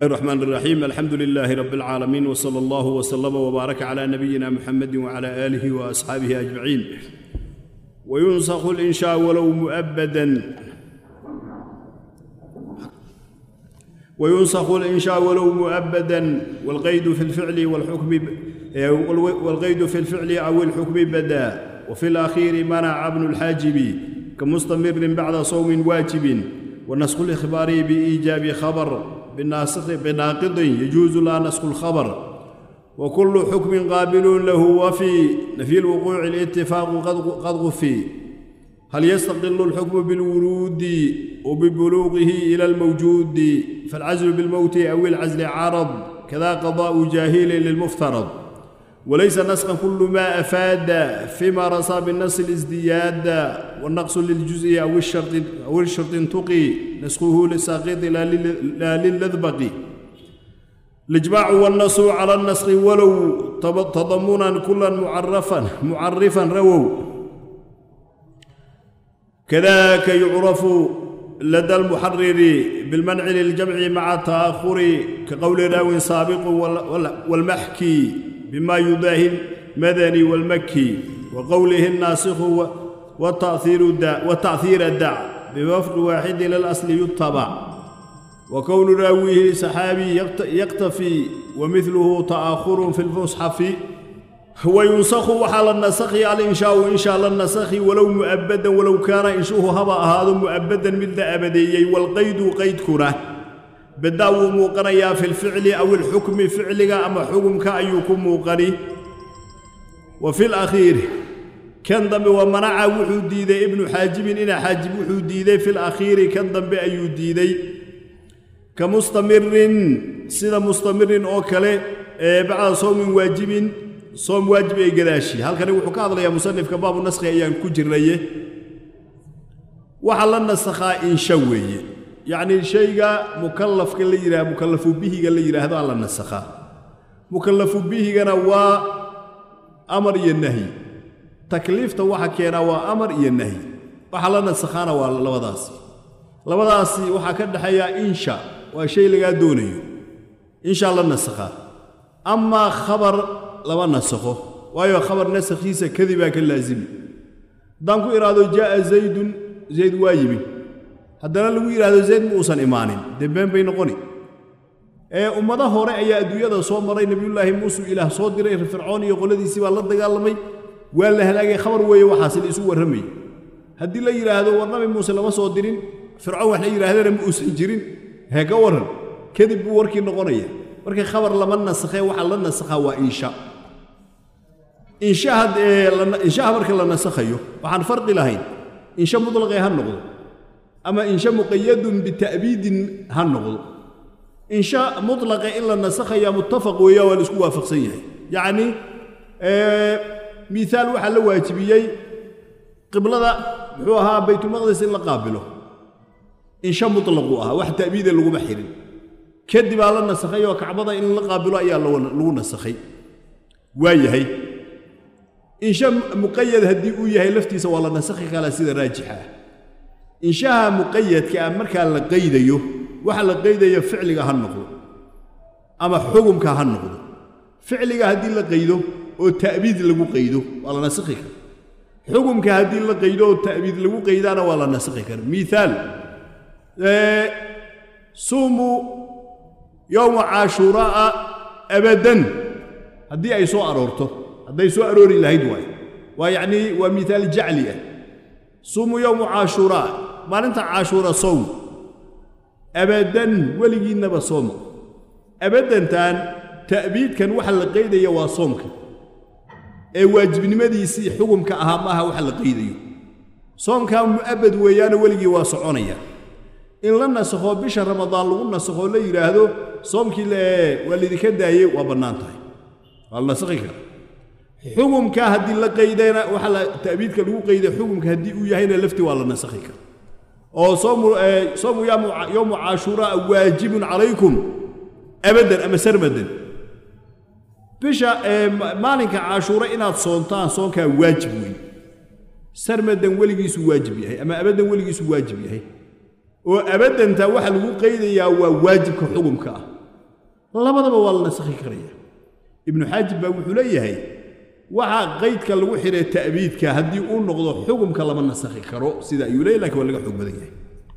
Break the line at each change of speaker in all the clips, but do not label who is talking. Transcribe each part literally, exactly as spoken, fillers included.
الرحمن الرحيم الحمد لله رب العالمين وصلى الله وسلم وبارك على نبينا محمد وعلى آله وأصحابه أجمعين. وينسخ الإنشاء ولو مؤبدا وينسخ الإنشاء ولو مؤبدا والقيد في الفعل والحكم والقيد في الفعل أو الحكم بدا. وفي الأخير منع ابن الحاجب كمستمر بعد صوم واجب. ونسخ الإخبار بإيجاب خبر بالناسخ بناقض يجوز لا نسخ الخبر. وكل حكم قابل له وفي نفي الوقوع الاتفاق قد غفي. هل يستقل الحكم بالورود وببلوغه إلى الموجود فالعزل بالموت أو العزل عارض كذا قضاء جاهل للمفترض. وليس نسخا كل ما أفاد فيما رصى بالنص الازدياد. والنقص للجزء أو الشرط أو الشرط تقي نسخه للساقط لا للذبق. الإجماع والنص على النسخ ولو تضمنا كلا معرفا معرفا رووا. كذاك يعرف لدى المحرر بالمنع للجمع مع التأخر كقول راو سابق والمحكي بما يداهي المدني والمكي. وقوله الناسخ والتأثير الدع والتأثير الدع بوفق واحد للأصل يتبع. وكون راويه صحابي يقتفي ومثله تآخر في المصحف. هو ينسخ وحال النسخ على إنشاء إن شاء الله النسخ ولو مؤبدا ولو كان إنشوه هبا هذا مؤبدا مثل أبدي. والقيد قيد كره بداو موقنيا في الفعل أو الحكم فعلك أما حكمك أيكم موقني. وفي الأخير كان ضم ومنع وحود ذي ابن حاجب إن حاجب وحود ذي في الأخير كان ضم بأيود ذي كمستمر سيدا مستمر أوكله بعد صوم واجب صوم واجب قداشي. هل كان يوحو كاظل يا مصنف كباب النسخ أيام كجر ليه وحل النسخ إن شوي يعني شيء مكلف كل يرى مكلف به قال يرى هذا على النسخ. مكلف به كان هو أمر ينهي تكليف توحى كان هو أمر ينهي وحل النسخ أنا ولا لوداسي لوداسي وحكد حيا إنشاء وشيء اللي قادوني إن شاء الله النسخ. أما خبر لما نسخه وأيوة خبر نسخيسة كذبا كاللازم دانكو إرادو جاء زيد زيد واجبي هذا لو إرادو زيد موسى إيمان دبان بين قني إيه أمده هراء يا أدوية صوم مري نبي الله موسى إله صادر فرعون يقول ذي سوى الله دجال ولا هلاقي خبر ويا وحاصل يسوى الرمي هدي لا إرادو ورنا موسى لما صادرين فرعون وحنا إرادو موسى جرين هيك ورن كذب وركي نقنية وركي خبر لما نسخه وحلا نسخه وإنشاء إنشاء إنشاء مرك الله نسخيه وحن فرق لهين إنشاء مطلق هالنقض أما إنشاء مقيد بتأبيد هالنقض. إنشاء مطلق إلا نسخيه متفق ويا والسكوا فقسيه يعني آه مثال وحلا واجبيي قبل ذا هو بيت المقدس إلا قابله إنشاء مطلقها واحد تأبيد اللي بحير كذب على النسخيه وكعبضه إن قابله أيا لو نسخي وايهي إنشاء مقيد هدي وياهي لفتي سوالا نسخي على سيدة راجحة. إنشاء مقيد كأمر كان لقيده وحل لقيده فعلك هالنقض أما حكمك هالنقض فعلك هدي لقيده والتأبيد اللي قيده ولا نسخك. حكمك هدي لقيده والتأبيد اللي قيدانا ولا نسخك. مثال اه صوموا يوم عاشوراء أبدا هدي أي سوء أرورته هذا سوء أروري الله يدوي ويعني ومثال جعلية صوموا يوم عاشوراء ما أنت عاشوراء صوم أبدا ولقينا بصوم أبدا تان تأبيد كان وحل قيده يوا صومك أي واجب نمدي يصير حكمك أهمها وحل قيده صوم كان مؤبد ويانا ولقي واسعونيا إن لنا سخو بشهر رمضان لغنا سخو لا يراهدو صومك والذي كدايه وبنانته الله سخيك حكمك هدي لا قيدنا وحلا تأبيدك لو قيد حكمك هدي وياهنا لفتي ولا نسخيك او صوم صوم يوم يوم عاشوراء واجب عليكم ابدا اما سرمدا بشا مالك عاشوراء ان صونتان صونك واجب سرمدا ولغيس واجب يحي اما ابدا ولغيس واجب يحي وابدا انت waxa lagu qeydaya waa waajibka xukumka labadaba waa la nasakhi karaya ibnu xaajib baa wuxuu leeyahay waxa qaydka lagu xiray ta'biidka haddii uu noqdo xukumka lama nasakhi karo sida ayuu leeyahay laakiin waa laga xog badan yahay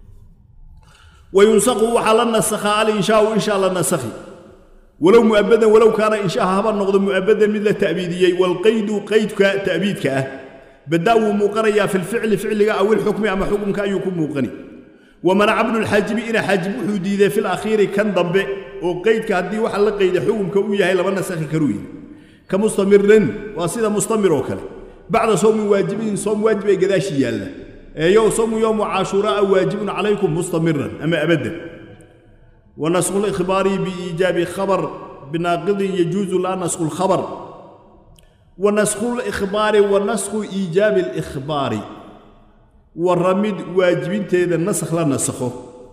وينسخ وحال النسخ على إنشاء وإن شاء الله النسخي ولو مؤبدا ولو كان إنشاء هبا نقض مؤبدا مثل التأبيدية والقيد قيد تأبيد كأه بدأوا مقريا في الفعل فعل أو الحكم أما حكم كأن يكون مقني ومنع ابن الحاجب إلى حاجب حديدة في الأخير كان ضب وقيد كهدي وحل قيد حكم كوية هي لما النسخ كروي كمستمر وصيدا مستمر وكله بعد صوم واجبين صوم واجب قداش يلا يوم صوم يوم عاشوراء واجب عليكم مستمرا أما أبدا ونسخ الإخبار بإيجاب خبر بناقض يجوز لا نسخ الخبر ونسخ الإخبار ونسخ إيجاب الإخبار والرمد واجبين تيدا النسخ لا نسخه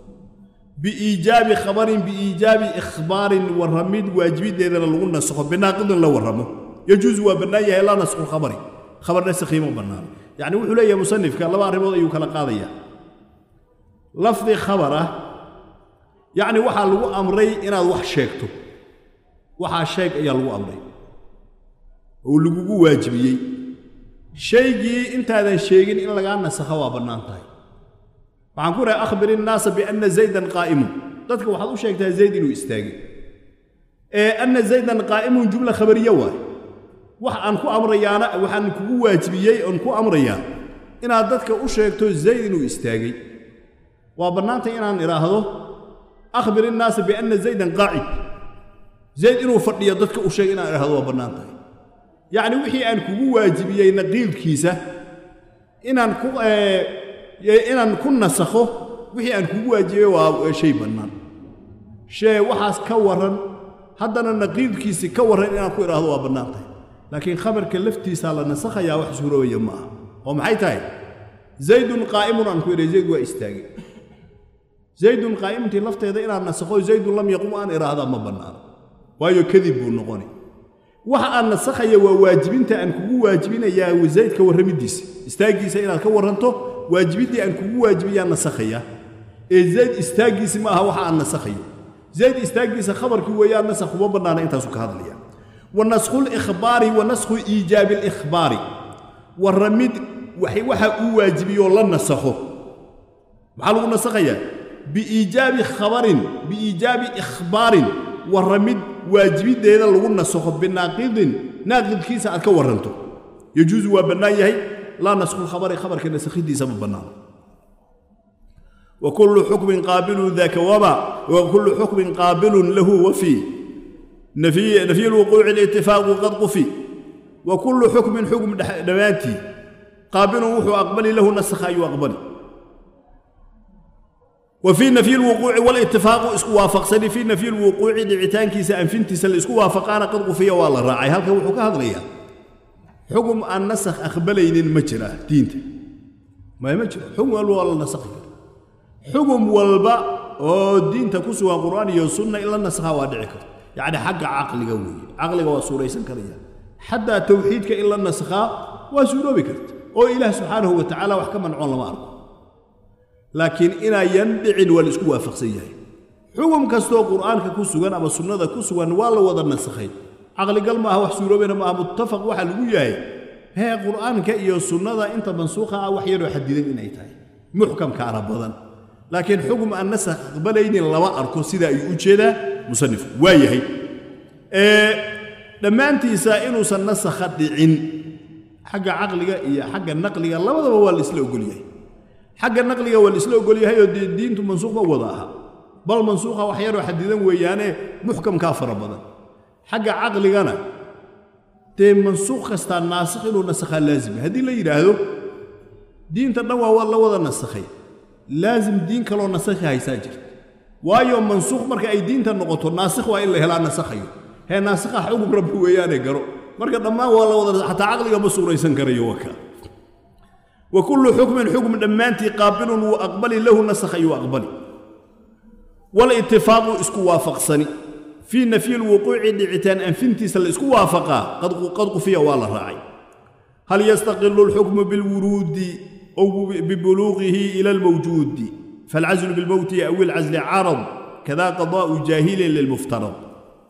بإيجاب خبر بإيجاب إخبار والرمد واجبين تيدا لغو نسخه بناقض لا ورمه يجوز وبنايه لا نسخ الخبر خبر نسخي مبنان يعني وحول يا مصنف كان لبا ريبود ايو كلا قاديا لفظ خبره يعني waxa lagu amray inaad wax sheegto waxa sheeg ayaa lagu amray oo lagu waajibiyay sheegi intaadan sheegin in laga nasakho waa banaan tahay waxaan ku raay akhbirin naas bi anna zaydan qa'im dadka waxaad u sheegtaa zayd inuu istaagay ee anna zaydan qa'im jumla khabariya waay wax aan ku amrayaana waxaan kugu waajibiyay on ku amrayaa inaad dadka u sheegto zayd inuu istaagay waa banaanta inaan iraahdo akhbir an-nas bi anna zaydan qa'id zayd inuu fadhiyo dadka u sheeg inaan iraahdo waa banaanta yaani wixii aan kugu waajibiyay naqiilkiisa inaan ku ee inaan ku nasakho wixii aan kugu waajibiyay waa shay banaan shay waxaas ka waran haddana naqiilkiisa ka waran inaan ku iraahdo waa banaanta لكن خبر كلفتي سال نسخ يا وحش سوروية معه ومحي تاي زيد قائم أن كوير زيد واستاجي زيد قائم تلفت إذا إنا نسخه زيد لم يقوم أن إرادة ما بنار ويا كذب النقاني وح أن نسخ يا واجبين أن كو واجبين يا وزيد كورمديس استاجي سينا كورنته واجبين أن كو واجبين يا نسخ يا زيد استاجي سماها وح أن نسخ زيد استاجي خبر كو يا نسخ ما بنار أنت سك هذا اليوم ونسخ الإخبار ونسخ إيجاب الإخبار والرمد وحي وحا واجبي ولا نسخه معلوم نسخيا بإيجاب خبر بإيجاب إخبار والرمد واجبي ده لو نسخه بالناقض ناقض كيس أكورنته يجوز وبنايه لا نسخ الخبر خبر كنسخ دي سبب بناه وكل حكم قابل ذاك وما وكل حكم قابل له وفي نفي نفي الوقوع الاتفاق قد قفي وكل حكم حكم دواتي قابل وحو أقبل له نسخ أي أقبل وفي نفي الوقوع والاتفاق اسكو وافق سني في نفي الوقوع دعتان كيس أنفنتي سل اسكو وافقانا قد قفي والله راعي هل كو حكا هذا ريا حكم النسخ أقبلين المجرى دينته ما يمجرى حكم والله نسخ حكم والباء أو دين تكسوا قرآن يسنة إلا النسخ وادعك يعني حق عقل قوي عقل قوي سورة سنكرية حتى توحيدك إلا النسخاء وسورة بكرت أو إله سبحانه وتعالى وحكم عن علماء لكن إنا يندعن والإسكوة فقسية حكم كستو قرآن كسوان أما السنة كسوان ولا وضع النسخين عقل قال ما هو سورة بينما متفق وحل وياه هي قرآن كأي السنة أنت منسوخة أو وحير يحددين إن أيتها محكم كعربضا لكن حكم النسخ قبلين الله أركو سيدا يؤجده مصنف وايهي إيه لما أنت سائل سنسخ دعين حق عقلك إيا حق النقلك الله وضع هو الإسلام قوليه حق النقلك هو الإسلام قوليه هي الدين منسوخة وضعها بل منسوخة وحيار وحديدا ويانه محكم كافر أبدا حق عقلك أنا تي منسوخ استان ناسخ إنه نسخة لازم هذه اللي يراهدو دين تنوى والله وضع نسخي لازم دين كلو نسخي هاي ساجر وايو منسوخ marka ay diinta noqoto naasikh waa in la helaa nasakhayo he naasikha xugub rabbi weeyane garo marka dhamaan waa la wada hatta aqliga ma suuraysan karayo waka wa kullu hukmin hukm dhamaanti qaabilun wa aqbali lahu nasakhayo aqbali wal ittifaq isku waafaqsani fi nafi al wuqu'i di'tan anfinti sal isku waafaqa qad qad qufiya wala ra'i hal yastaqillu al hukm bil wurudi aw bi bulughihi ila al mawjud فالعزل بالموت أو العزل عرض كذا قضاء جاهل للمفترض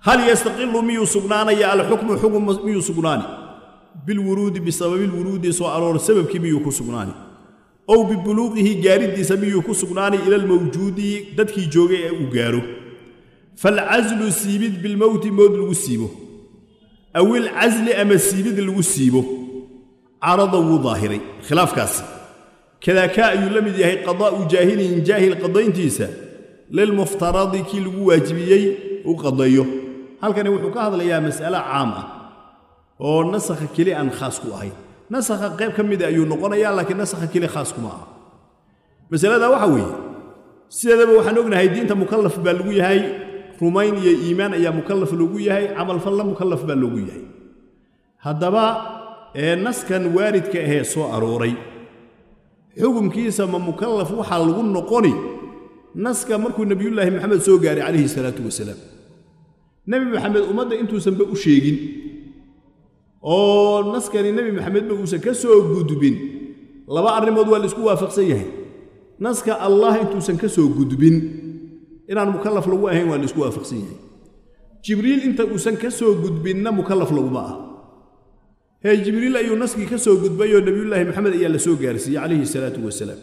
هل يستقل ميو سقناني على حكم حكم ميو سقناني بالورود بسبب الورود سؤال سبب كميو كسقناني أو ببلوغه جارد سميو كسقناني إلى الموجود دتك جوجي وجاره فالعزل سيبد بالموت موت الوسيبه أو العزل أما السيبد الوسيبه عرضه ظاهري خلاف كاس كذا كا يلمد يهي قضاء جاهل جاهل قضين تيسا للمفترض كي الواجبيي وقضيه هل كان يوحوك هذا ليا مسألة عامة ونسخ كلي أن خاصكو أهي نسخ قيب كم دا أيو نقونا لكن نسخ كلي خاصكو معه مسألة دا وحوي سيدا بوحنوغنا هاي دين مكلف بالوي هاي رومين يا إيمان يا مكلف لوي هاي عمل فلا مكلف بالوي هاي هذا با الناس كان وارد كهي سو أروري حكم كيسا ما مكلف وحلقون نقوني ناس كان مركو النبي الله محمد سو قاري عليه الصلاة والسلام نبي محمد أمدا أنتو سنبقوا شيئين أو ناس كان النبي محمد بقوسا كسو قدبين لبا أرمود والإسكو وافق سيهي ناس كان الله أنتو سنكسو قدبين إن أنا مكلف لو هين والإسكو وافق سيهي جبريل أنت سنكسو قدبين مكلف لو معه هي جبريل أيو ناس كسو قدبين النبي الله محمد إيا سو قارسي عليه الصلاة والسلام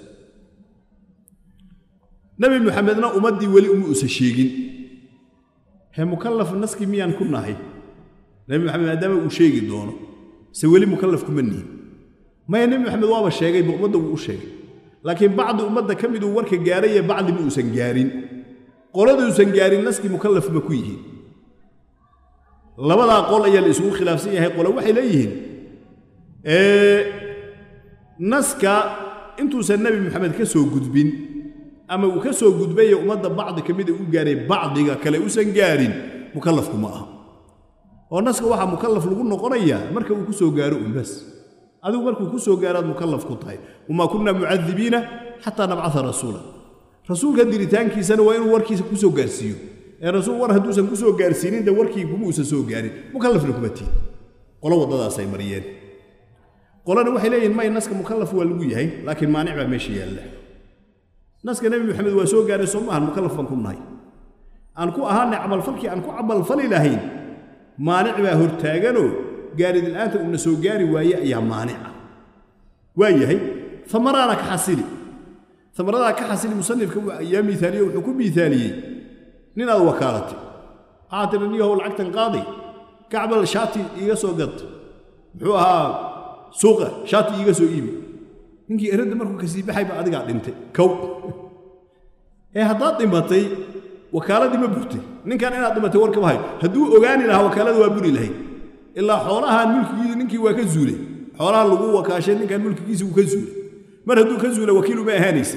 نبي محمدنا أمدي ولي أمؤس الشيقين هي مكلف الناس كميان كنا هي نبي محمد آدم وشيقي دونه سوالي مكلف كمني ما يا نبي محمد وابا الشيقي بأمده وشيقي لكن بعض أمده كم يدو ورك جارية بعض مؤسن جارين قولوا يوسن جارين الناس كي مكلف مكويه لبدا قول أيها الإسمو خلاف سيئة هي قولوا وحي ليهن إيه نسكا انتو سنبي محمد كسو قدبين أما وكسو قدبية ومدى بعض كميدة وقاري بعضها كلا وسن جارين مكلفكم معها والناس كواحد مكلف لقولنا قرية مركب وكسو قارون بس هذا مركب وكسو قارات مكلف كطاي وما كنا معذبين حتى نبعث رسولا رسول قدر تانكي سنة وين وركي كسو قارسيو الرسول ورها دوسا كسو قارسينين ده وركي كموسا سو قارين مكلف لكم التين قولوا وضع ساي مريان قولنا وحي لين ما الناس كمكلف والقوية هي لكن ما نعمل ماشي يلا ناس كنبي محمد وسو قاري سمها المكلف فنكم ناي أنكو أهان عمل فلكي أنكو عمل فلي لهين مانع بها هرتاغنو قاري الآن تقول سو قاري ويا يا مانعة ويا هي ثمرانك حاسلي ثمرانك حاسلي مصنف يا مثالية وحكم مثالية نينا وكالتي عاطلني هو العقد القاضي كعب الشاتي يقسو قط بحوها سوقه شاتي يقسو إيمي إنكي إرد مركو كسيبي حيبا أدقى انت كو إيه هداد دمتي وكالة دي مبوتي نين كان إنا دمتي وركب هاي هدو أغاني لها وكالة وابوري لهي إلا حولها الملك جيدي نينكي وكزولي حولها اللغو وكاشين نين كان ملك جيسي وكزولي مر هدو كزولي وكيلو ما هانيسي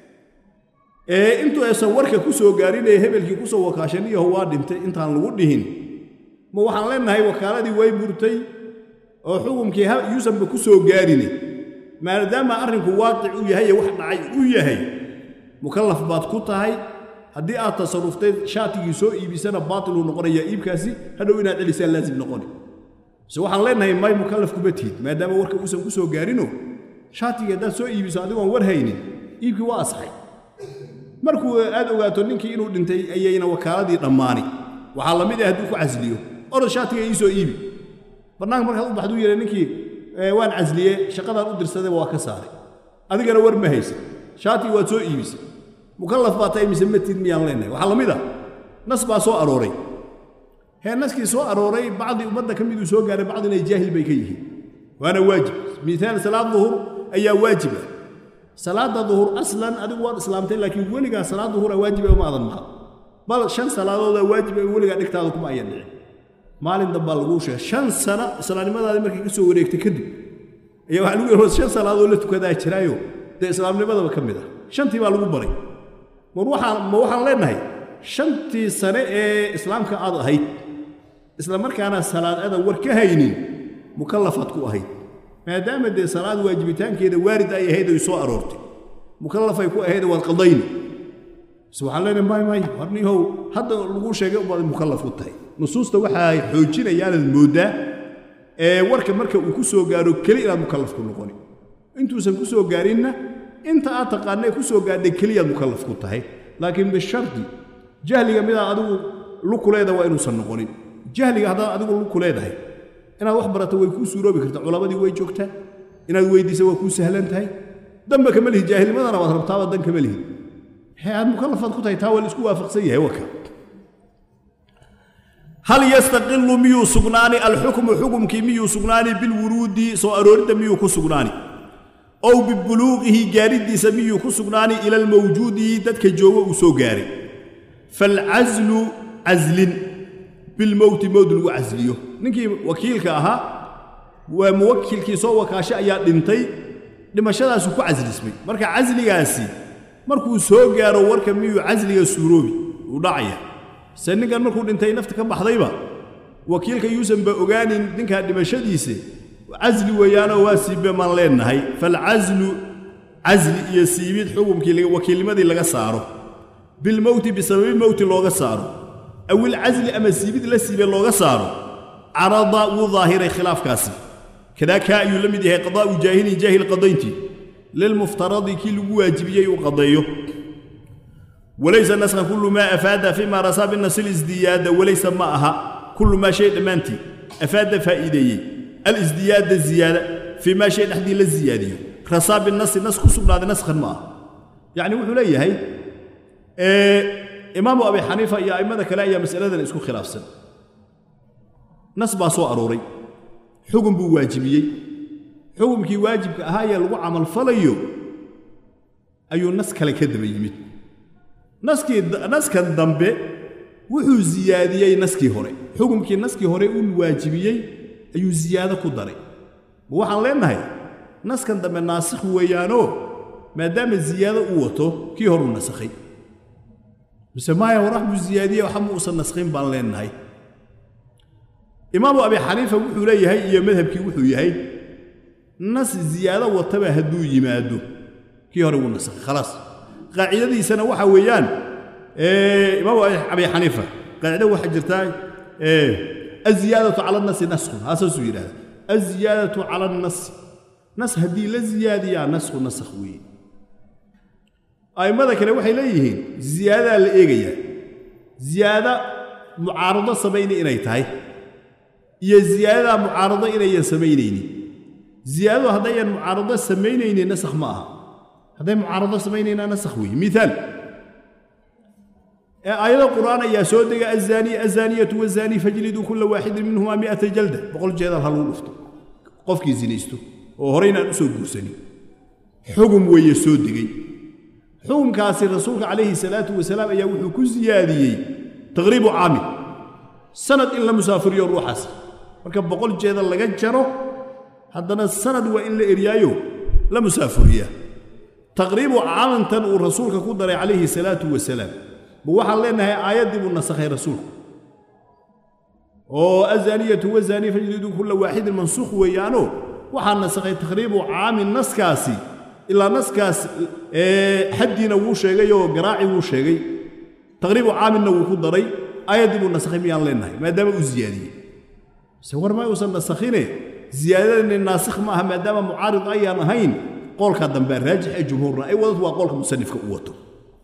إيه انتو يصورك كسو قارين إيه هبلكي كسو وكاشين يهو دمتي انتان لغو ديهين ما وحان لنا هاي وكالة دي ويبورتي وحكمكي يوسف بكسو قاريني ما دام أرنك واقع وياهي واحد عاي وياهي مكلف بات كوتاهي هدي آت تصرفتين شاتي يسوي بسنة باطل ونقرية إيب كاسي هذا وين هذا لسان لازم نقولي سو حن لنا هي ماي مكلف كبتيد ما دام ورك وسم كسو قارينو شاتي هذا سوي بسادي وان ورهيني إيب كواصحي مركو هذا وقاتو نينكي إنه دنتي أيينا وكالة دي رماني وحلا ميدا هدوك عزليو أرد شاتي يسوي إيبي برنامج مركو بحدو يلا نينكي وان عزلية شقدر أدرس هذا وكساري هذا كان ور مهيس شاتي واتسو إيبس مكلف باتاي مسمتين ميان لنا وحلا ميدا ناس باسو أروري هي الناس كي سو أروري بعض أمدا كم يدو سو قاري بعضنا يجاهل بيكيه وأنا واجب مثال صلاة الظهر أي واجبة صلاة الظهر أصلا أدوار إسلامتين لكن ولقى صلاة الظهر واجبة وما أظنها بل شن صلاة واجبة ولقى نكتادكم أي نعم maalin damba lagu sheegay shan sano islaamnimada markii ka soo wareegtay kadib ayaa waxa lagu yiraahdo shan salaado la tukadaa jiraayo de islaamnimada ka mid ah shantii baa lagu baray mar waxaan ma waxaan leenahay shantii sano ee islaamka aad ahayd isla markaana salaadada war ka haynin mukallafad ku ahayd maadaama de salaad waajibitaankeeda waarid ay ahayd oo soo aroortay mukallafay ku ahayd wad qadayn subxaan allah may may warniyo hadda lagu sheegay u badan mukallaf u tahay nusuusta waxa ay xoojinayaan moodaa ee warka marka uu ku soo gaaro kaliya inaad mukallaf ku noqoni intuusan ku soo gaarinna inta aad taqaanay ku soo gaadhay kaliya mukallaf ku tahay laakiin bisharti jahliga mid adigu lukuleeda waa inuusan noqonin jahliga haddaad adigu luku leedahay inaad wax barato way kuu suuroobi kartaa culamadii way joogtaa inaad weydiisa waa kuu sahlan tahay damba kama lihi jaahilnimadana waad rabtaaba dan kama lihi hee aad mukallafaad ku tahay taa waa la isku waafaqsan yahay waka hal yastaqilu miyuu sugnaani alxukmu xukumkii miyuu sugnaani bilwuruudi soo arooridda miyuu ku sugnaani ow bibuluuqihi gaaridiisa miyuu ku sugnaani ila almawjuudi dadka jooga uu soo gaaray falcazlu cazlin bilmowti mowd lagu casliyo ninkii wakiilka ahaa waa muwakilkii soo wakaashay ayaa dhintay dhimashadaasu ku caslismay marka casligaasi markuu soo gaaro warka miyuu casliga suuroobi uu dhacaya se ninkan markuu dhintay nafta ka baxdayba wakiilka yuusan ba ogaanin ninkaa dhimashadiisa casli weeyaanoo waa siibe maan leenahay falcazlu casli iyo siibid xukumkii wakiilnimadii laga saaro bilmowti bisababi mowti looga saaro awil casli ama siibid la siibe looga saaro carada wuu daahiray khilaafkaasi kadaa kaa ayuu la mid yahay qadaa'u jaahilin jaahil qadayntii lilmuftaradi kii lagu waajibiyey uu qadeeyo وليس النسخ كل ما أفاد فيما رسى بالنص الازدياد وليس معها كل ما شيء دمانتي أفاد فائدي الازدياد الزيادة فيما شيء نحدي للزيادة رسى بالنص النص كسبنا هذا نسخ معه يعني وحلية هي إيه إمام أبي حنيفة يا إما ذاك لا يا مسألة اسكو خلاف سن نص باسو أروري حكم بواجبية حكم كي واجب هاي الوع عمل فليو أيو النص كلا كذب يميت نسكي نسك الدنبه وحو زياديي نسكي هوري حكمكي نسكي هوري uu waajibiyay ayuu ziyaado ku daray waxaan leenahay naskan dambe naasikh weeyaano maadaama ziyaado uu wato kii hor uu nasakhay bismaaya waraxbu ziyaadiye waxa uu san naskhin baan leenahay imaam abi xaniifa wuxuu leeyahay iyo madhabkii wuxuu yahay nas ziyaado wataba haduu yimaado kii hor uu nasakhay خلاص قاعدة سنة واحد ويان إيه إمام أبي حنيفة قاعدة واحد جرتاي إيه الزيادة على النص نسخ هذا سوير هذا الزيادة على النص نسخ هدي للزيادة يا نسخ نسخ وين أي ماذا كان واحد ليه زيادة الإيجية زيادة معارضة سبعين إنيتاي يا زيادة معارضة إلى سبعينين زيادة هذا معارضة سبعينين نسخ معها هذا معارضة سمينينا نسخوي مثال آية القرآن يا سودة الزاني الزانية والزاني فاجلدوا كل واحد منهما مئة جلدة بقول جيدا هلو نفتو قفكي زينيستو وهرينا نسوق سني حكم ويا سودة حكم كاسر رسولك عليه الصلاة والسلام يا وحكو زيادي تغريب عامي سند إلا مسافر يروح حسن وكان بقول جيدا لقد جرو حدنا السند وإلا إريايو لا مسافرية تقريب عام تن ورسولك قدر عليه الصلاة والسلام بوحى لنا هي آيات دي بالنسخ رسول أو الزانية والزاني فجلدوا كل واحد منسوخ ويانو وحى النسخ تقريب عام النسخ كاسي إلا نسخ كاس إيه حدنا وشيء وقراعي وشيء تقريب عام النو قدري آيات دي بالنسخ ميان لنا ما دام زيادة سوار ما يوصل نسخينه زيادة الناسخ معها ما دام معارض أي نهين قولك الدنبار راجح جمهورنا أي وضع وقولك مصنف كقوته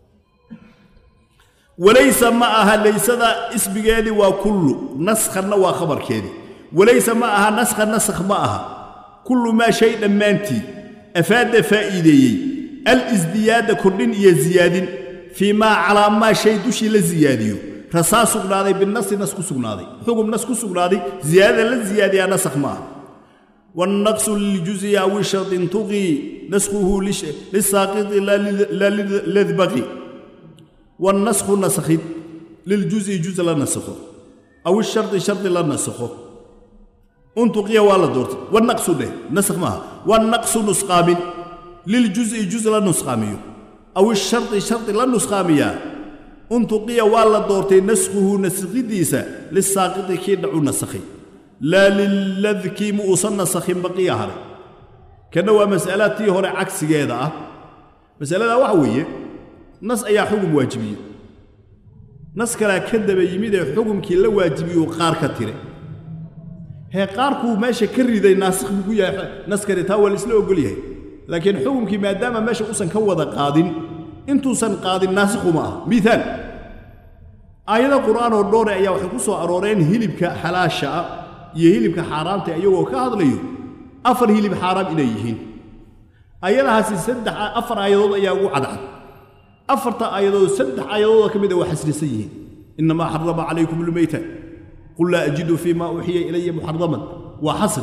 وليس معها ليس ذا اسم جادي وكل نسخنا وخبر كادي وليس معها نسخ نسخ معها كل ما شيء لمانتي أفاد فائدي الازدياد كل يزياد فيما على ما شيء دشي للزياديو رصاص سقنادي بالنص نسخ سقنادي حكم نسخ سقنادي زيادة للزيادة نسخ معها والنقص للجزء أو الشرط تغي نسخه للساقط لا للبغي والنسخ نسخ للجزء جزء لا نسخه أو الشرط شرط لا نسخه انتقي ولا دورت والنقص له نسخ معها والنقص نسقام للجزء جزء لا نسقامي أو الشرط شرط لا نسقامي انتقي ولا دورت نسخه نسخ ديسا للساقط كي دعو نسخي لا للذكي مؤصن سخين بقية هذا كانوا مسألة هو عكس هذا مسألة وحوية نص أي حكم واجبي نص كلا كذب يميد حكم كلا واجبي وقار كتير هي قاركو ماشي كري ذي ناسخ بقولي نص كلا تاول إسلام بقوليه لكن حكم كي ما دام ماشي أصلا كوضا قادين أنتو سن قادين ناسخ معه مثال aayada qur'aan oo dhowr ayaa waxay ku soo arooreen hilibka xalaasha iyo hilibka xaraamta iyagoo ka hadlayo afar hilib xaraam inay yihiin ayadahaasi saddex afar aayadood ayaa ugu cadcad afarta aayadood saddex aayadood ka mid ah waa xasrisan yihiin inma harrama alaykum al-mayta qul la ajidu fima uhiya ilayya muharraman wa hasri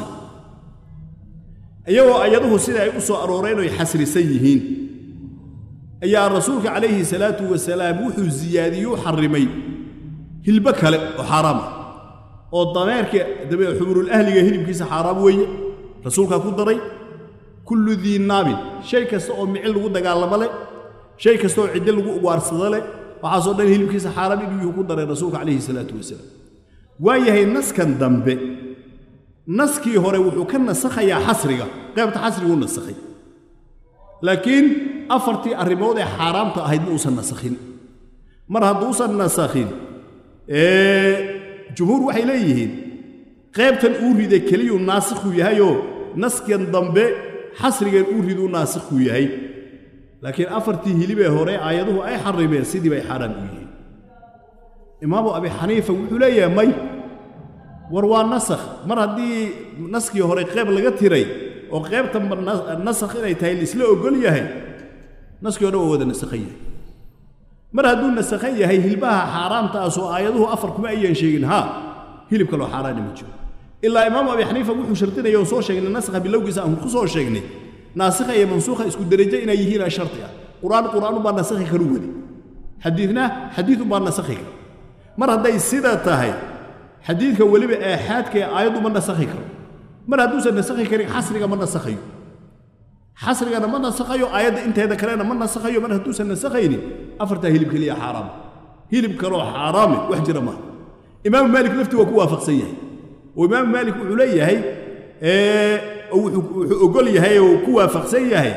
ayagoo ayaduhu sida ay u soo arooreen oo xasrisan yihiin ayaa rasuulka calayhi salaatu wasalaam wuxuu ziyaadiyo xarimay hilba kale oo xaraam ah oo dameerka dabay xumurul ahliga hilibkiisa xaraam weeye rasuulka ku daray kullu dhii naabin shay kasta oo micil lagu dagaalamo leh shay kasta oo cid lagu waarsado leh waxa soo dhan hilibkiisa xaraam inuu ku daray rasuulka calayhi salaatu wasalaam waayahay naskan dambe naskii hore wuxuu ka nasakhayaa xasriga qaybta xasrigu nasakhay laakiin afartii arrimood ee xaraamta ahayd ma uusan nasakhin mar hadduusan nasakhin ee jumhuur waxay leeyihiin qaybtan uu riday keliyu naasikhu yahayoo naskan dambe xasrigan uu riduu naasikhu yahay laakiin afartii hilib ee hore aayaduhu ay xarimeen sidii bay xaraam u yihiin imaamu abi xaniifa wuxuu leeyahay may war waa nasakh mar haddii naskii hore qayb laga tiray oo qaybtan nasakh inay tahay isla ogol yahay naskii hore waa wada nasakhan yahay mar hadduu nasakhan yahay hilbaha xaaraamta ah soo aayaduhu afar kuma ayaan sheegin ha hilibka loo xaaraani ma jiro ilaa imaamu abi xaniifa wuxuu shartinaya oo soo sheegnay nasakha bilowgiisa aan ku soo sheegnay naasikha iyo mansuukha isku darajo inay yihiin sharti ah quraan quraan baa nasakhi karu wadi xadiidna xadiid baa nasakhi mar hadday sida tahay xadiidka waliba aaxaadka aayadu ma nasakhi karo mar hadduusan nasakhi karin xasriga ma nasakhayo xasrigana ma nasakhayo aayadda inteeda kalena ma nasakhayo mar hadduusan nasakhaynin afarta hilib kaliya xaraam hilib kaloo xaraam wax jira ma imaam maalik laftii waa ku waafaqsan yahay oo imaam maalik wuxuu leeyahay ee wuxuu ogol yahay oo ku waafaqsan yahay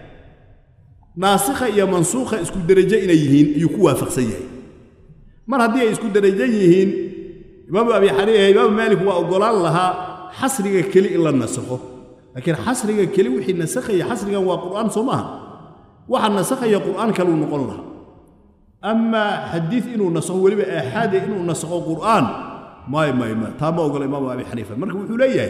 naasikha iyo mansuukha isku darajo inay yihiin ayuu ku waafaqsan yahay mar haddii ay isku darajo yihiin imaam abi xaniifa imaam maalik waa ogolaan lahaa xasriga keli in la nasakho laakiin xasriga keli wixii nasakhaya xasrigan waa qur'aan soo maaha waxa nasakhaya qur'aan kale uu noqon lahaa ama xadiid inuu nasakho waliba aaxaade inuu nasakho qur'aan maay maay ma taa ma ogola imaam abi xaniifa marka wuxuu leeyahay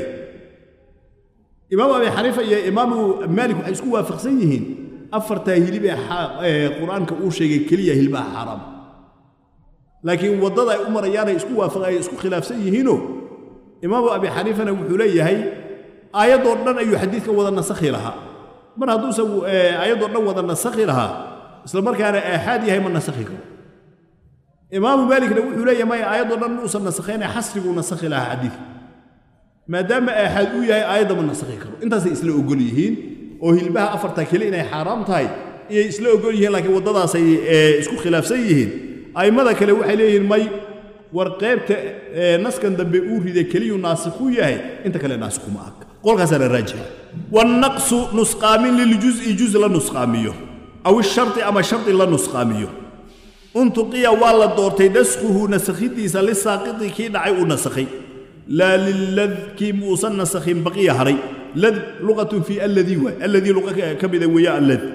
imaam abi xaniifa iyo imaam maalik waxay isku waafaqsan yihiin afarta hilib ee qur'aanka uu sheegay kaliya hilbaha xaraam laakiin wadada ay u marayaan ay isku waafaqay isku khilaafsan yihiino imaam abi xaniifana wuxuu leeyahay aayadoo dhan ayuu xadiidka wada nasakhi lahaa mar hadduu sagu aayadoo dhan wada nasakhi lahaa isla markaana aaxaad yahay ma nasakhi karo imaam maalikna wuxuu leeyahay ma aayadoo dhan uusan nasakhayn xasrigu nasakhi lahaa xadiidka maadaama aaxaad uu yahay aayadda ma nasakhi karo intaasay isla ogol yihiin oo hilbaha afarta kale inay xaraam tahay iyay isla ogol yihiin laakiin wadadaasay isku khilaafsan yihiin aimada kale waxay leeyihiin may war qaybta naskan dambe uu riday kaliyu naasikhu yahay inta kale naasikhu ma ag qolkaas la raajixa wan naqsu nusqamin lil juz'i juz la nusqamiyo aw sharti ama sharti la nusqamiyo untuqiya wala doortay nasxuhu nasakhidiisa li saqiti ki dhacay uu nasakhay la lil ladki musan nasakhin baqiya haray lad lughatu fi alladhi wa alladhi lughaka kabida wiya alladhi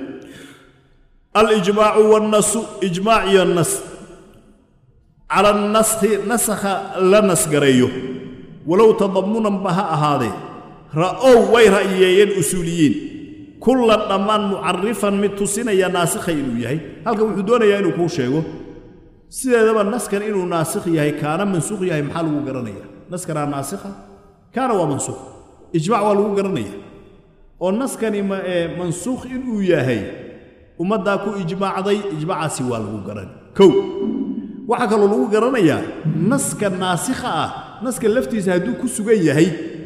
الإجماع والنص إجماع النص على النسخ نسخ لا نسخريه ولو تضمنا بها هذه رأوا ويرأيين أصوليين كل الضمان معرفا متصين يا ناسخ إنه يهي هل كان وحدونا يا إنه كوشيغو سيدا دابا النسخ إنه ناسخ يهي كان منسوخ يهي محل وقرنية نسخ ناسخة كان ومنسوخ إجماع والوقرنية والنسخ منسوخ إنه يهي ummadda ku ijmaacday ijmaacaasi waa lagu garan kow waxa kale lagu garanayaa naska naasikha ah naska laftiisa haduu ku sugan yahay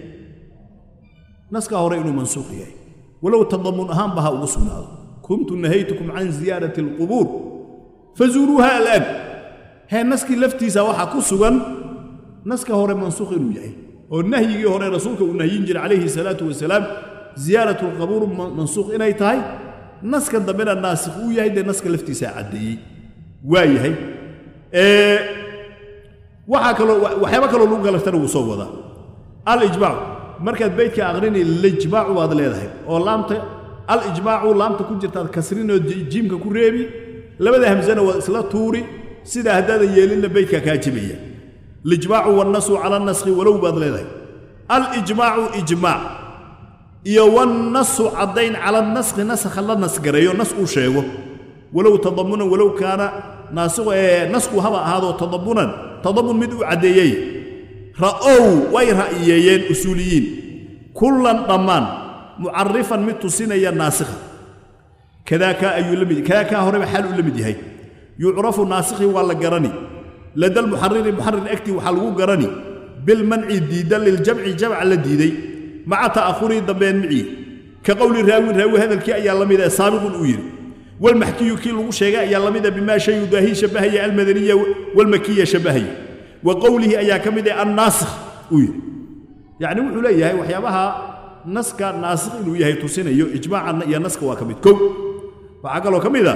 naska hore inuu mansuuq yahay walaw tadammun ahaan baha ugu sugnaado kuntu nahaytukum an ziyarati alqubur fazuruha al'an ha naski laftiisa waxa ku sugan naska hore mansuuq inuu yahay oo nahyigii hore rasuulka uu nahyin jiray calayhi salaatu wasalaam ziyaratu alqubur mansuuq inay tahay نسك دمنا الناسخ وياي ده نسك لفتي ساعدي وايهي ايه waxa kale waxyaabo kale lagu galaftan uu soo wada al ijmaa markaad beedka aqrini al ijmaa waad leedahay oo laamta al ijmaa laamta ku jirta kasrin oo jiimka ku reebi labada hamzana waa isla tuuri سيدا هدادا يلين بيتك كاجبية الإجماع والنص على النسخ ولو بدلده الإجماع إجماع iyo والنص عدين على النسخ نسخ الله نسخريو نسخ شيغو ولو تضمنا ولو كان ناسخ نسخ هذا هذا تضمنا تضمن مد عديي راوا وي راييين اصوليين كلا ضمان معرفا متسنيا ناسخ كذاك اي لمد كذاك هرب حال لمد هي يعرف ناسخ ولا قرني لدى المحرر محرر اكتي وحلو قرني بالمنع ديدا للجمع جمع الديدي مع تاخر ضبين معي كقول الراوي راوي هذا الكي ايا لمد سابق وير والمحكي كي لو شيغا ايا لمد بما شيء يداهي شبهه المدنيه والمكيه شبهه وقوله ايا كمد الناسخ وير يعني وحو ليهي وحيابها نسك ناسخ انه يهي تسينيو اجماعا يا نسك وا كمد كو waxa kale oo kamida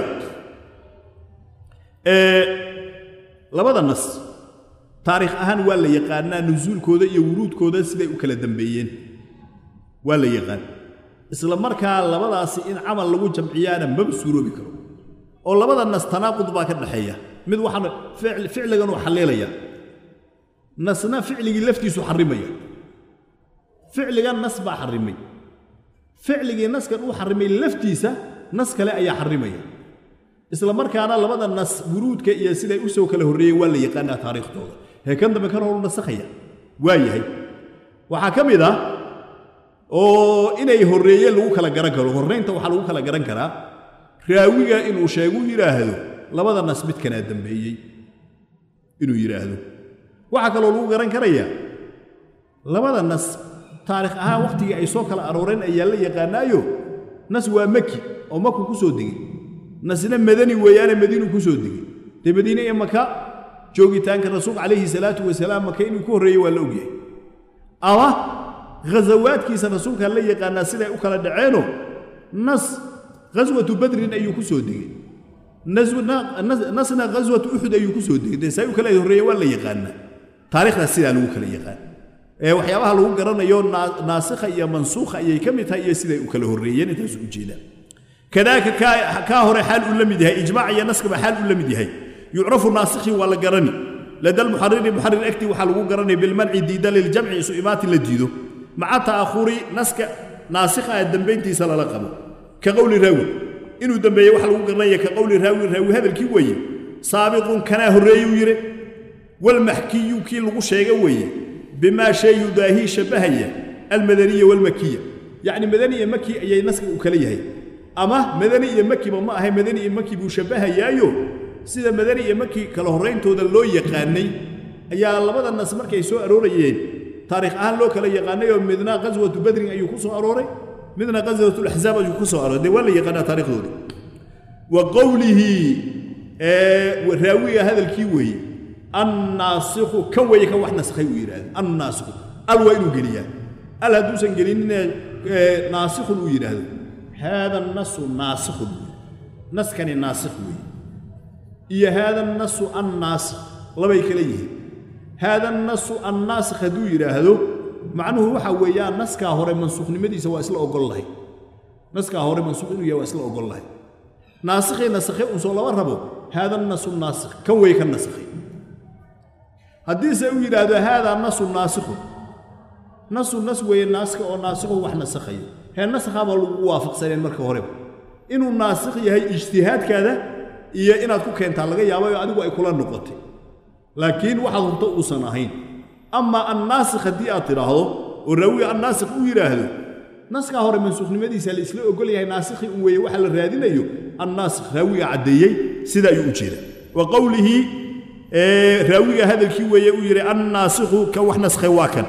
ee labada nas taariikh ahaan waa la yaqaanaa nuzuulkooda iyo wuruudkooda siday u kala dambeeyeen waa la yaqaan isla markaa labadaasi in amal lagu jamciyaana ma suuroobi karo oo labada nas tanaaqud baa ka dhaxeeya mid waxaan ficil ficligan uu xaleelaya nasna ficligi laftiisu xarimaya ficligan nas baa xarimay ficligi naskan uu xarimay laftiisa nas kale ayaa xarimaya isla markaana labada nas wuruudka iyo siday u soo kala horeeyay waa la yaqaanaa taariikhdooda heekan dambe kan hor nasakhaya waayahay waxa kamida oo inay horeeyeen lagu kala garan karo horeynta waxa lagu kala garan karaa raawiga inuu sheego yiraahdo labada nas mid kana dambeeyay inuu yiraahdo waxa kale oo lagu garan karaya labada nas taariikh ahaan waqtiga ay soo kala arooreen ayaa la yaqaanaayo nas waa maki oo maku ku soo digay nasna madani weeyana madiinu ku soo digay de madiina ee maka joogitaanka rasuulka kaleeyhi salaatu wasalaam maka inuu ku horeeyay waa la ogyahay ama غزواتكيس رسولك الله يقانا سيدا وكلا دعينو نص غزوة بدر أيو كسو دي نصنا غزوة أحد أيو كسو دي سيدا وكلا يهرية ولا يقانا تاريخنا سيدا وكلا يقانا وحيابها لو قرانا يو ناسخة يا منسوخة يا كمتها يا سيدا وكلا يهرية نتاسو جيدا كذلك كاهر حال أولمدها إجماع يا نسك بحال أولمدها يعرف ناسخي ولا قراني لدى المحرر محرر أكتي وحلو قراني بالمنع ديدا للجمع سئمات اللديدو مع تأخر نسك ناسخة الدنبينتي سلا لقبه كقول راوي إنه دنبي وحلو قرنية كقول راوي راوي هذا الكيوي سابق كناه الريوي والمحكي كي الغشيء بما شيء يداهي شبهية المدنية والمكية يعني مدنية مكي أي نسك وكليه أما مدنية مكي ما هي مدنية مكي بشبهها يايو سيدا مدنية مكي كالهرين تود اللو يقاني أيا الله بدل الناس مركي سوء روريين تاريخ أهل لو كلا يقاني ومدنا غزوة بدر أيو كسو أروري مدنا غزوة الأحزاب أيو كسو أروري دي ولا يقانا تاريخ دوري وقوله آه راوية هذا الكيوي الناسخ كوي كوح نسخي ويراد الناسخ الوين قليا ألا دوسن قلين آه ناسخ ويراد هذا النص ناسخ نسخ كان الناسخ وي إيا هذا النص الناسخ الله يكليه هذا النص الناسخ دو يراهدو معناه waxa weeyaan naska hore mansuuqnimadiisa waa isla ogol lahay naska hore mansuuqinu waa isla ogol lahay naasikh nasikh uu soo laba rabo hada an-nas an-nasikh kan way kan nasikh hadii say u yiraahdo hada an-nas an-nasikh nas nas way naska oo nasikh wax nasakhay he nasakha ma lagu waafaqsaneen marka hore inuu nasikh yahay ijtihaadkaada iyo inaad ku keentaa laga yaabo adigu ay kula noqotay لكن واحد هو صناهين أما الناسخ دي أطراحه والراوي الناسخ ويراهده ناسخ هو من سخن مدي سال إسلام يقول يا ناسخ ويوحل الرادين أيو الناسخ راوي عديي سدا يوجد وقوله آه راوي هذا الكيوي يرى الناسخ كوح نسخ واكن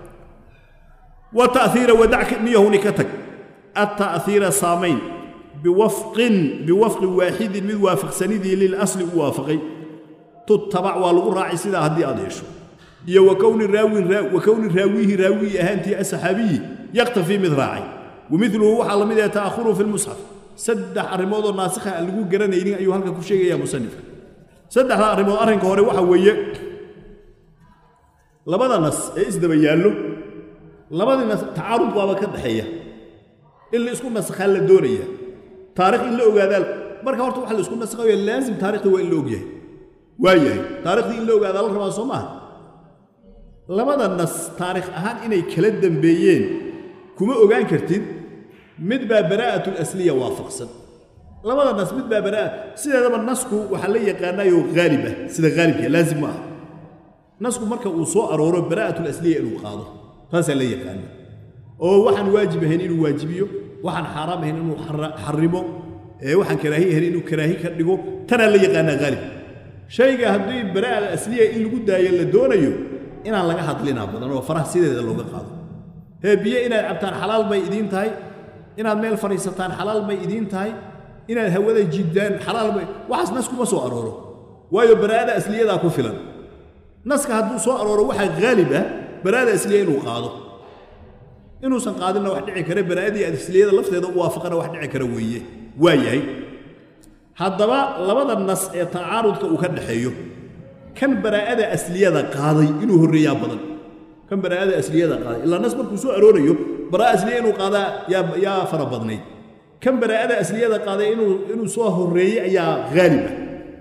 وتأثير ودعك نيه نكتك التأثير صامين بوفق بوفق واحد من وافق سندي للأصل وافقي تتبع والقراء سيدا هدي أديشو يا وكون الراوي وكون الراويه راوي أهانتي الصحابي يقتفي مذراعي ومثله هو على مدى تأخره في المصحف سدح الرموض الناسخة اللي قول قرانيين أيها هلك كل شيء يا مصنف سدح الرموض أرهن كهوري وحوية لبدا نص إيش دبيالو لبدا نص تعارض بابا كدحية اللي يسكن نسخة الدورية تاريخ اللي أقادال مركا ورطو واحد اللي يسكن نسخة لازم تاريخ هو اللي أقيه waayahay taariikhdii in la ogaada la rabaa soo maaha labada nas taariikh ahaan inay kala dambeeyeen kuma ogaan kartid mid baa baraa'atu al-asliya waafaqsan labada nas mid baa baraa sideedaba nasku waxa la yaqaanayo ghaaliba sida gaalibka laazim ah nasku marka uu soo arooro baraa'atu al-asliya inuu qaado taas la yaqaana oo waxaan waajib ahayn inuu waajibiyo waxaan xaraam ahayn inuu xarimo ee waxaan karaahi ahayn inuu karaahi ka dhigo tana la yaqaana gaalib shayga haddii baraa'at al-asliya in lagu daayo la doonayo inaan laga hadlina badan oo faraha sideeda looga qaado ee biyo inaad cabtaan xalaal bay idin tahay inaad meel fariisataan xalaal bay idin tahay inaad hawada jiddaan xalaal bay waxaas nas kuma soo arooro waayo baraa'ada asliyada ku filan naska hadduu soo arooro waxa gaalib ah baraa'ada asliya inuu qaado inuu san qaadina wax dhici kara baraa'adii asliyada lafteeda u waafaqana wax dhici kara weeye waayahay haddaba labada nas ee tacaarudka uu ka dhaxeeyo kan baraa'ada asliyada qaaday inuu horreeyaa badan kan baraa'ada asliyada qaaday ilaa nas markuu soo aroorayo baraa'a asliya inuu qaadaa yaa yaa fara badnayd kan baraa'ada asliyada qaaday inuu inuu soo horreeyay ayaa gaalib ah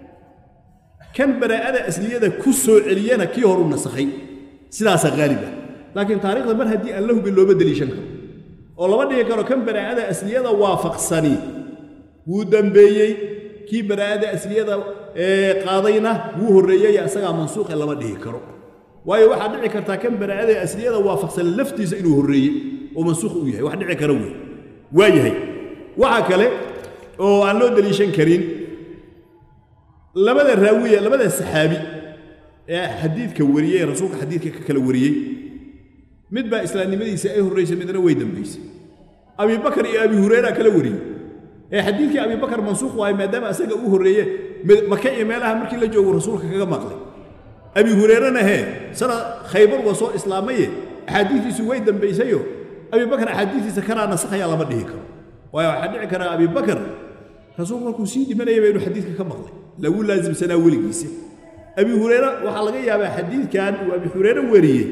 kan baraa'ada asliyada ku soo celiyana kii hor u nasakhay sidaasa gaalib ah laakiin taariikhda mar haddii aan la hubin looma daliishan karo oo lama dhigi karo kan baraa'ada asliyada waafaqsani wuu dambeeyey kii baraa'ada asliyada ee qaadayna wuu horreeyay asagaa mansuuq ee lama dhihi karo waayo waxaa dhici kartaa kan baraa'ada asliyada waafaqsan laftiisa inuu horreeyey oo mansuuq u yahay wax dhici kara wey waayahay waxa kale oo aan loo daliishan karin labada raawiya labada saxaabi ee xadiidka wariyay rasuulka xadiidka ka kala wariyay mid baa islaamnimadiisa ay horreysay midna way dambeysay abi bakar iyo abi hurayra kala wariyay ee xadiidkii abi bakar mansuuq waay maadaama asaga uu horreeyay maka iyo meelaha markii la joogo rasuulka kaga maqlay abi hurayrana he sana khaybar waa soo islaamay xadiidkiisu way dambaysayo abi bakar xadiidkiisa kana nasaxaya lama dhihi karo waayo waxa dhici kara abi bakar rasuulku markuu sii dhimanayay inuu xadiidka ka maqlay lagu laazim sanaa weligiisa abi hurayra waxa laga yaabaa xadiidkan uu abi hurayra wariyay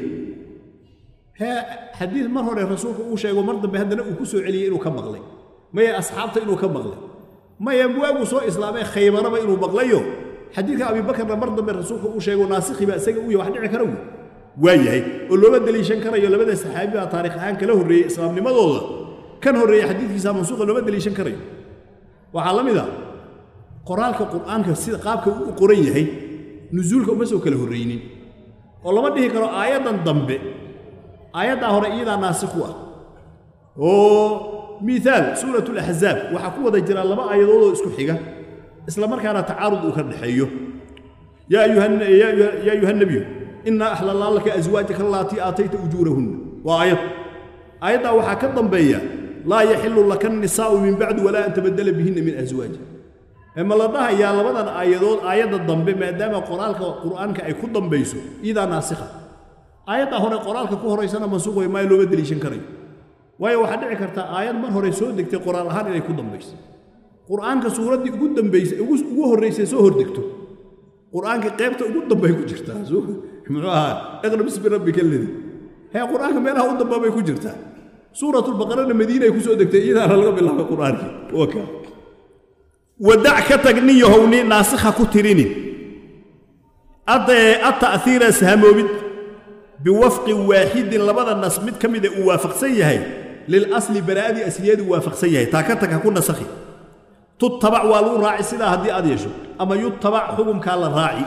ha xadiid mar hore rasuulku uu sheego mar dambe haddana uu ku soo celiyay inuu ka maqlay maya asxaabta inuu ka maqlay maya waagu soo islaamay khaybaraba inuu maqlayo xadiidka abi bakarna mar dambe rasuulku uu sheego naasikhi ba isaga uu yahay wax dhici kara waayahay oo looba daliishan karayo labada saxaabi baa taariikh ahaan kala horreeyay islaamnimadooda kan horreeyay xadiidkiisa mansuuqa looba daliishan karayo waxaa la mid ah qoraalka qur'aanka sida qaabka uu qoran yahay nuzuulka uma soo kala horreynin oo lama dhihi karo aayadan dambe aayadda hore iyada naasikh ah oo miisaal suuratul ahzaab waxa ku wada jira laba aayadood oo isku xiga isla markaana tacaarud uu ka dhaxeeyo ya ayuhan ya ayuhan nabiy inna ahlalna laka azwaajaka allati aatayta ujurahunna wa ayat ayadda waxa ka dambeeya la yahillu laka an-nisaa'u min ba'd wala an tabaddala bihinna min azwaaj ama la dhahayaa labadan aayadood aayadda dambe maadaama qoraalka qur'aanka ay ku dambayso ida naasikha aayadda hore qoraalka ku horeysana mansuuq way ma loo daliishan karayo waayo waxa dhici karta aayad mar hore soo degtay qoraal ahaan inay ku dambayso qur'aanka suuradii ugu dambaysay ugu horeysay soo hordegto qur'aanka qaybta ugu dambay ku jirtaa soo muxuu iqra bismi rabbika alladhi hay qur'aanka meelaha u dambay ku jirtaa suuratul baqara madiina ay ku soo degtay iyada laga bilaabo qur'aanka waka wadac ka tagniyo hawni naasikha ku tirini ada at-ta'thira sahamowid biwafqi waahid labada nas mid kamida uu waafaqsan yahay lil asli baraadi asliyadu waafaqsan yahay ta ka tag ku nasakhi تتبع والو راعي سيدا هدي أديشو أما يتبع حكم كالا راعي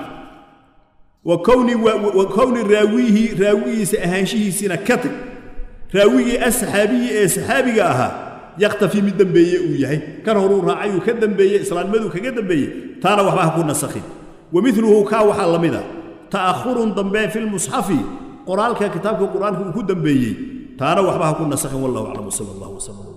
وكوني وكون راويه راويه سأهانشيه سينا كتب راويه أصحابي أصحابي أها يختفي من دنبيه وياه كان هو راعي وكدن بيه إسلام مدو كدن بيه تانا وحباه كنا سخي ومثله كاوح اللمدا تأخر ضمبين في المصحف قرآن كتابك القرآن كدن بيه تانا وحباه كنا سخي والله أعلم صلى الله وسلم